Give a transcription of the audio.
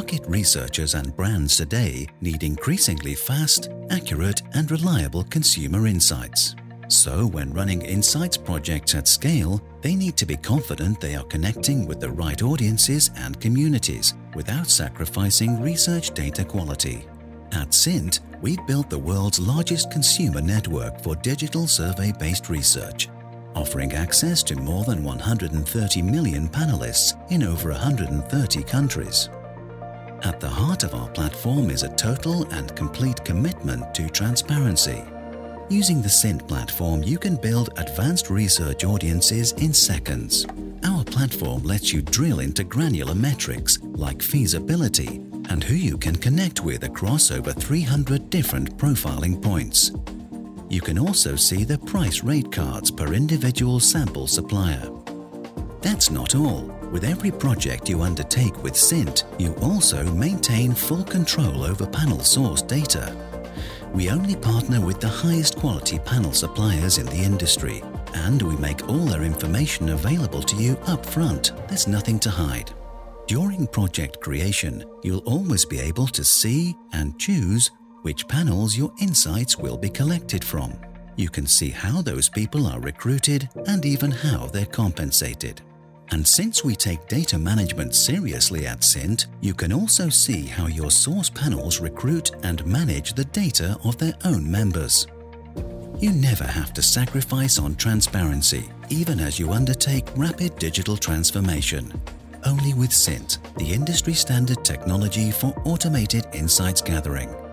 Market researchers and brands today need increasingly fast, accurate, and reliable consumer insights. So when running insights projects at scale, they need to be confident they are connecting with the right audiences and communities without sacrificing research data quality. At Cint, we've built the world's largest consumer network for digital survey-based research, offering access to more than 130 million panelists in over 130 countries. At the heart of our platform is a total and complete commitment to transparency. Using the Cint platform, you can build advanced research audiences in seconds. Our platform lets you drill into granular metrics like feasibility and who you can connect with across over 300 different profiling points. You can also see the price rate cards per individual sample supplier. That's not all. With every project you undertake with Cint, you also maintain full control over panel source data. We only partner with the highest quality panel suppliers in the industry, and we make all their information available to you up front. There's nothing to hide. During project creation, you'll always be able to see and choose which panels your insights will be collected from. You can see how those people are recruited and even how they're compensated. And since we take data management seriously at Cint, you can also see how your source panels recruit and manage the data of their own members. You never have to sacrifice on transparency, even as you undertake rapid digital transformation. Only with Cint, the industry standard technology for automated insights gathering.